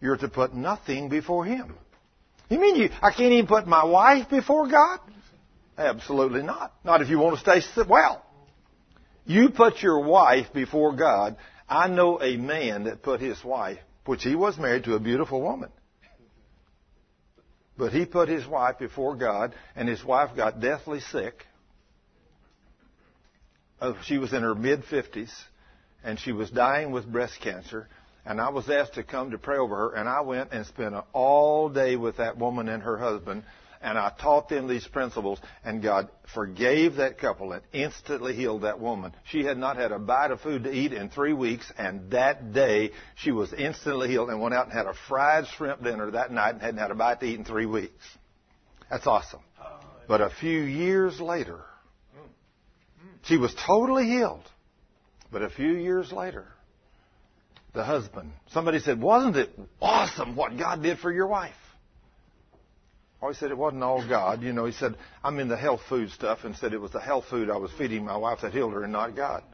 you're to put nothing before Him. You mean I can't even put my wife before God? Absolutely not. Not if you want to stay well. You put your wife before God. I know a man that put his wife, which he was married to a beautiful woman. But he put his wife before God, and his wife got deathly sick. She was in her mid-50s, and she was dying with breast cancer. And I was asked to come to pray over her, and I went and spent all day with that woman and her husband, and I taught them these principles, and God forgave that couple and instantly healed that woman. She had not had a bite of food to eat in 3 weeks, and that day she was instantly healed and went out and had a fried shrimp dinner that night and hadn't had a bite to eat in 3 weeks. That's awesome. But a few years later, she was totally healed. But a few years later, the husband, somebody said, wasn't it awesome what God did for your wife? Oh, he said it wasn't all God. You know, he said, I'm in the health food stuff, and said it was the health food I was feeding my wife that healed her and not God.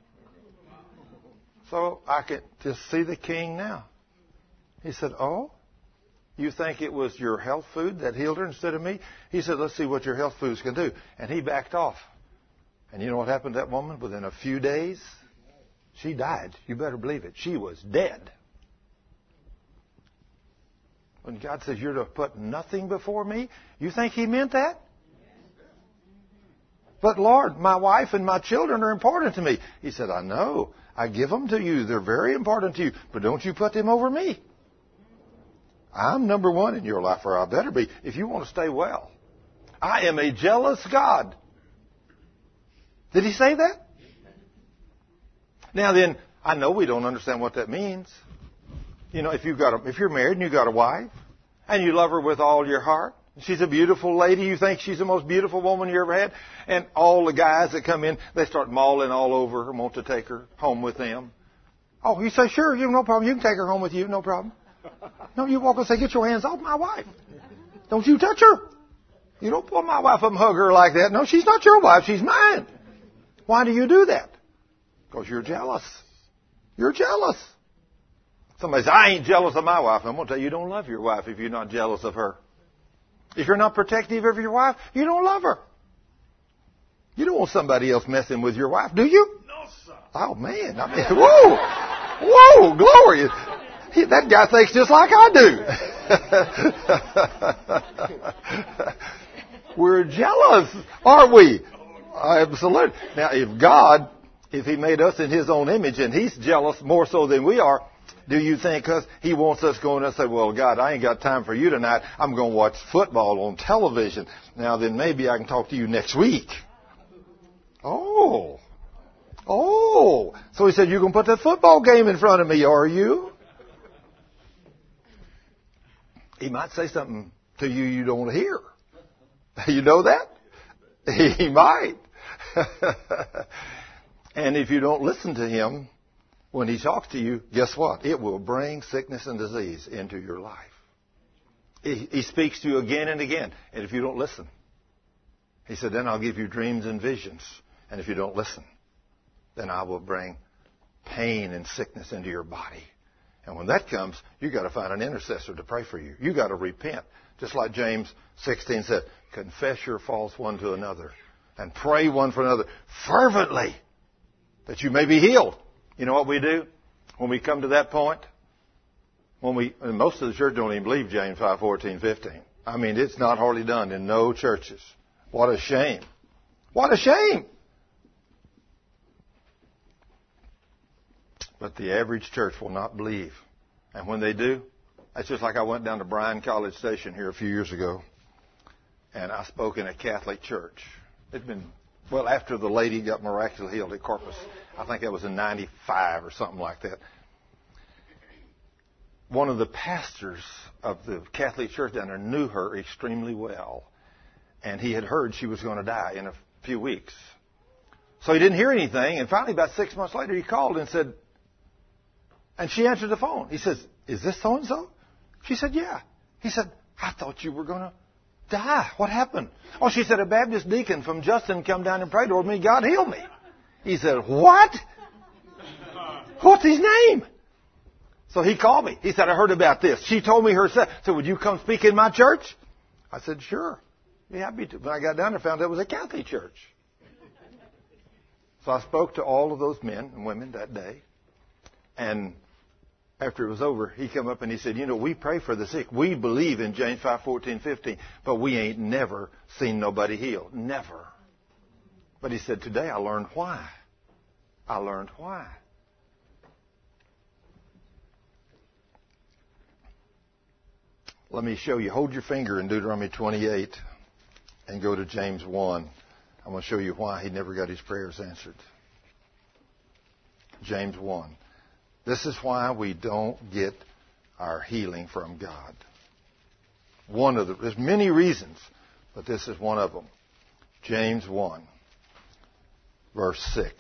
So I could just see the king now. He said, oh, you think it was your health food that healed her instead of me? He said, let's see what your health foods can do. And he backed off. And you know what happened to that woman? Within a few days, she died. You better believe it. She was dead. When God says you're to put nothing before me, you think He meant that? But Lord, my wife and my children are important to me. He said, I know. I give them to you. They're very important to you. But don't you put them over me. I'm number one in your life, or I better be, if you want to stay well. I am a jealous God. Did He say that? Now then, I know we don't understand what that means. You know, if you're married and you've got a wife, and you love her with all your heart, she's a beautiful lady, you think she's the most beautiful woman you ever had, and all the guys that come in, they start mauling all over her, want to take her home with them. Oh, you say, sure, no problem, you can take her home with you, no problem. No, you walk and say, get your hands off my wife. Don't you touch her. You don't pull my wife up and hug her like that. No, she's not your wife, she's mine. Why do you do that? Because you're jealous. You're jealous. Somebody says, I ain't jealous of my wife. I'm going to tell you, you don't love your wife if you're not jealous of her. If you're not protective of your wife, you don't love her. You don't want somebody else messing with your wife, do you? No, sir. Oh, man. I mean, whoa, glory. That guy thinks just like I do. We're jealous, aren't we? Absolutely. Now, if He made us in His own image and He's jealous more so than we are, do you think because He wants us going and say, well, God, I ain't got time for you tonight. I'm going to watch football on television. Now, then maybe I can talk to you next week. Oh. So He said, you're going to put that football game in front of me, are you? He might say something to you you don't want to hear. You know that? He might. And if you don't listen to Him when He talks to you, guess what? It will bring sickness and disease into your life. He speaks to you again and again. And if you don't listen, He said, then I'll give you dreams and visions. And if you don't listen, then I will bring pain and sickness into your body. And when that comes, you've got to find an intercessor to pray for you. You've got to repent. Just like James 16 said, confess your faults one to another and pray one for another fervently that you may be healed. You know what we do when we come to that point? And most of the church don't even believe James 5:14-15. I mean, it's not hardly done in no churches. What a shame. What a shame. But the average church will not believe. And when they do, it's just like I went down to Bryan College Station here a few years ago, and I spoke in a Catholic church. It'd been, after the lady got miraculously healed at Corpus. I think that was in 95 or something like that. One of the pastors of the Catholic church down there knew her extremely well, and he had heard she was going to die in a few weeks. So he didn't hear anything, and finally about 6 months later he called and said, and she answered the phone. He says, is this so-and-so? She said, yeah. He said, I thought you were going to die. What happened? Oh, she said, a Baptist deacon from Justin come down and prayed over me. God healed me. He said, what? What's his name? So he called me. He said, I heard about this. She told me herself. So would you come speak in my church? I said, sure. Be happy to. When I got down there, I found out it was a Catholic church. So I spoke to all of those men and women that day. And after it was over, he came up and he said, we pray for the sick. We believe in James 5:14-15, but we ain't never seen nobody healed. Never. But he said, today I learned why. I learned why. Let me show you. Hold your finger in Deuteronomy 28 and go to James 1. I'm going to show you why he never got his prayers answered. James 1. This is why we don't get our healing from God. There's many reasons, but this is one of them. James 1, verse 6.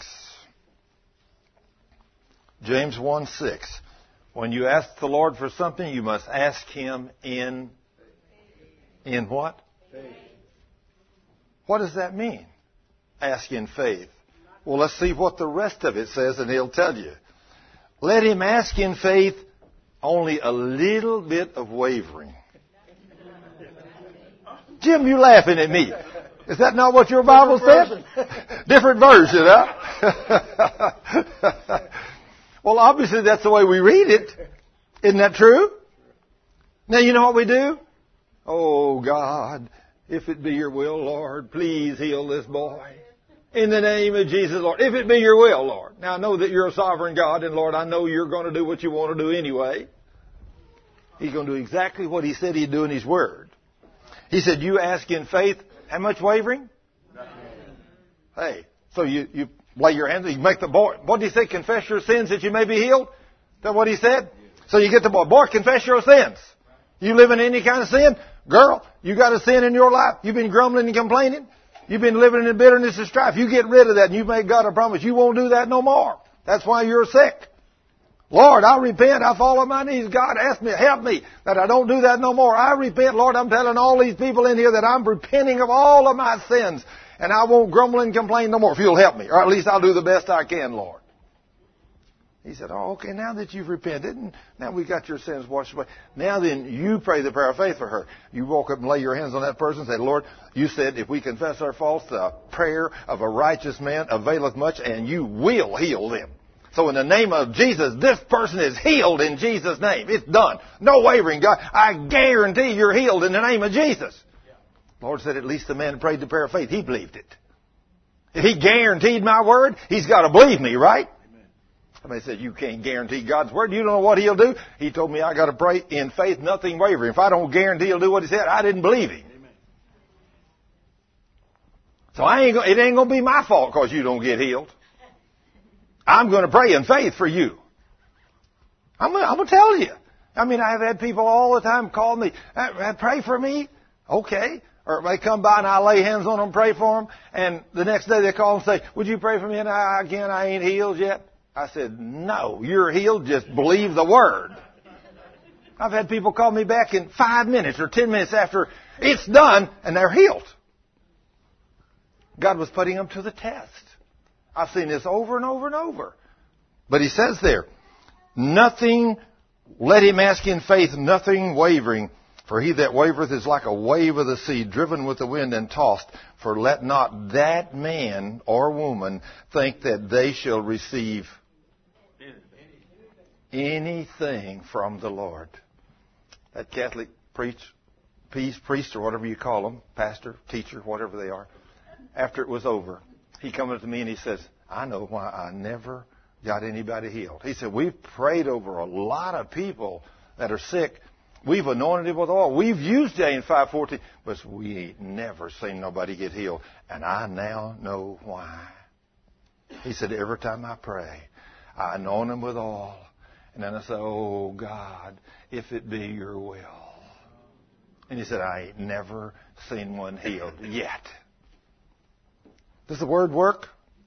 James 1:6. When you ask the Lord for something, you must ask Him in what? Faith. What does that mean? Ask in faith. Well, let's see what the rest of it says, and He'll tell you. Let him ask in faith, only a little bit of wavering. Jim, you laughing at me. Is that not what your Bible says? Different version, huh? Well, obviously that's the way we read it. Isn't that true? Now, you know what we do? Oh, God, if it be your will, Lord, please heal this boy. In the name of Jesus, Lord. If it be your will, Lord. Now, I know that you're a sovereign God, and Lord, I know you're going to do what you want to do anyway. He's going to do exactly what He said He'd do in His Word. He said, you ask in faith, how much wavering? Nothing. Hey, so you lay your hands, you make the boy, what did He say? Confess your sins that you may be healed? Is that what He said? So you get the boy, confess your sins. You live in any kind of sin? Girl, you got a sin in your life? You've been grumbling and complaining? You've been living in bitterness and strife. You get rid of that and you make God a promise. You won't do that no more. That's why you're sick. Lord, I repent. I fall on my knees. God, ask me, help me that I don't do that no more. I repent. Lord, I'm telling all these people in here that I'm repenting of all of my sins. And I won't grumble and complain no more if you'll help me. Or at least I'll do the best I can, Lord. He said, oh, okay, now that you've repented, and now we got your sins washed away. Now then, you pray the prayer of faith for her. You walk up and lay your hands on that person and say, Lord, you said if we confess our faults, the prayer of a righteous man availeth much, and you will heal them. So in the name of Jesus, this person is healed in Jesus' name. It's done. No wavering, God. I guarantee you're healed in the name of Jesus. The Lord said at least the man prayed the prayer of faith. He believed it. If He guaranteed my word, he's got to believe me, right? Somebody said, you can't guarantee God's word. You don't know what He'll do. He told me I got to pray in faith, nothing wavering. If I don't guarantee He'll do what He said, I didn't believe Him. Amen. So it ain't going to be my fault because you don't get healed. I'm going to pray in faith for you. I'm going to tell you. I mean, I've had people all the time call me, pray for me. Okay. Or they come by and I lay hands on them, pray for them. And the next day they call and say, would you pray for me? And I ain't healed yet. I said, no, you're healed. Just believe the word. I've had people call me back in 5 minutes or 10 minutes after it's done, and they're healed. God was putting them to the test. I've seen this over and over and over. But He says there, nothing, let him ask in faith, nothing wavering. For he that wavereth is like a wave of the sea, driven with the wind and tossed. For let not that man or woman think that they shall receive anything from the Lord. That Catholic priest, or whatever you call them, pastor, teacher, whatever they are, after it was over, he comes up to me and he says, I know why I never got anybody healed. He said, we've prayed over a lot of people that are sick. We've anointed them with oil. We've used James 5:14, but we ain't never seen nobody get healed. And I now know why. He said, every time I pray, I anoint them with oil. And then I say, oh, God, if it be your will. And he said, I ain't never seen one healed yet. Does the word work?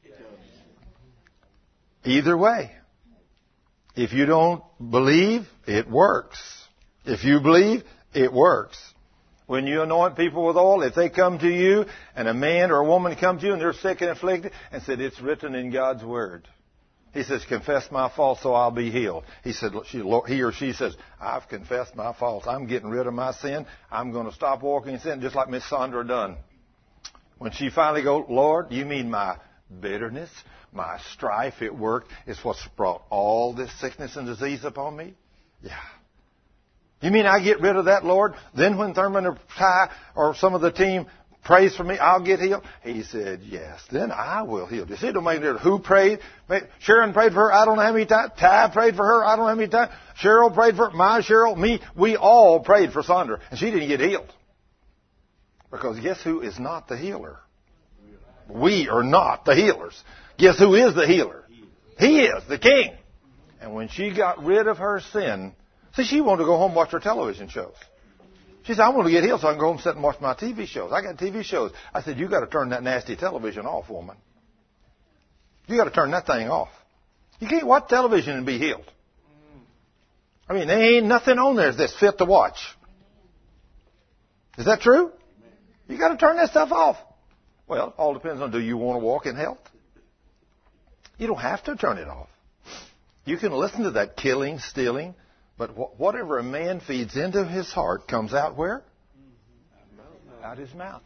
Either way. If you don't believe, it works. If you believe, it works. When you anoint people with oil, if they come to you and a man or a woman comes to you and they're sick and afflicted and said, it's written in God's Word. He says, confess my faults so I'll be healed. He said, he or she says, I've confessed my faults. I'm getting rid of my sin. I'm going to stop walking in sin, just like Miss Sandra done. When she finally goes, Lord, you mean my bitterness, my strife at work is what's brought all this sickness and disease upon me? Yeah. You mean I get rid of that, Lord? Then when Thurman or Ty or some of the team prays for me, I'll get healed? He said, yes, then I will heal. You see, it don't make any difference who prayed. Sharon prayed for her, I don't know how many times. Ty prayed for her, I don't know how many times. Cheryl prayed for her, my Cheryl, me. We all prayed for Sandra, and she didn't get healed. Because guess who is not the healer? We are not the healers. Guess who is the healer? He is, the King. And when she got rid of her sin, see, she wanted to go home and watch her television shows. She said, I want to get healed so I can go home and sit and watch my TV shows. I got TV shows. I said, you got to turn that nasty television off, woman. You got to turn that thing off. You can't watch television and be healed. I mean, there ain't nothing on there that's fit to watch. Is that true? You got to turn that stuff off. Well, it all depends on, do you want to walk in health? You don't have to turn it off. You can listen to that killing, stealing, but whatever a man feeds into his heart comes out where? Out his mouth.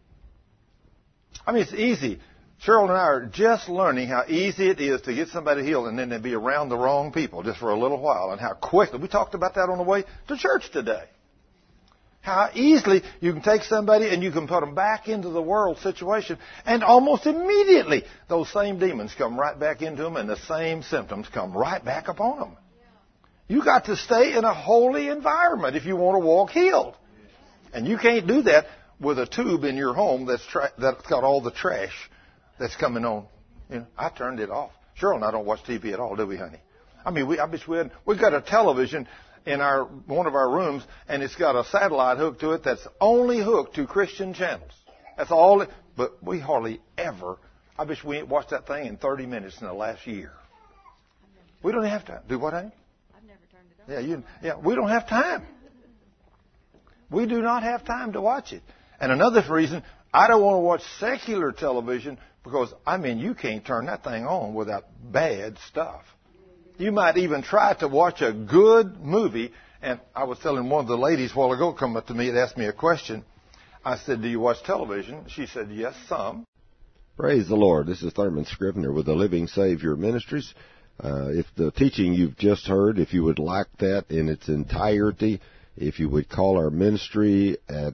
I mean, it's easy. Cheryl and I are just learning how easy it is to get somebody healed and then to be around the wrong people just for a little while, and how quickly. We talked about that on the way to church today. How easily you can take somebody and you can put them back into the world situation, and almost immediately those same demons come right back into them and the same symptoms come right back upon them. You got to stay in a holy environment if you want to walk healed. And you can't do that with a tube in your home that's got all the trash that's coming on. You know, I turned it off. Cheryl and I don't watch TV at all, do we, honey? I mean, we've got a television in one of our rooms, and it's got a satellite hook to it that's only hooked to Christian channels. That's all. But we hardly ever. I bet we ain't watched that thing in 30 minutes in the last year. We don't have time. Do what, honey? Yeah, we don't have time. We do not have time to watch it. And another reason, I don't want to watch secular television because, I mean, you can't turn that thing on without bad stuff. You might even try to watch a good movie. And I was telling one of the ladies a while ago, come up to me and asked me a question. I said, do you watch television? She said, yes, some. Praise the Lord. This is Thurman Scrivener with the Living Savior Ministries. If the teaching you've just heard, if you would like that in its entirety, if you would call our ministry at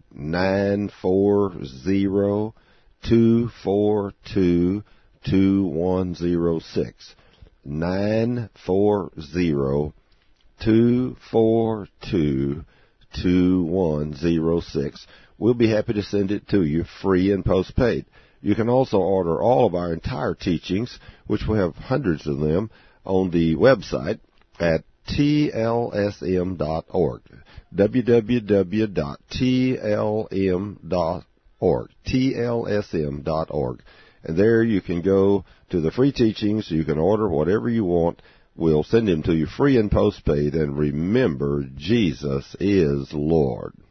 940-242-2106. 940-242-2106. We'll be happy to send it to you free and postpaid. You can also order all of our entire teachings, which we have hundreds of them, on the website at tlsm.org, www.tlm.org, tlsm.org. And there you can go to the free teachings. You can order whatever you want. We'll send them to you free and postpaid. And remember, Jesus is Lord.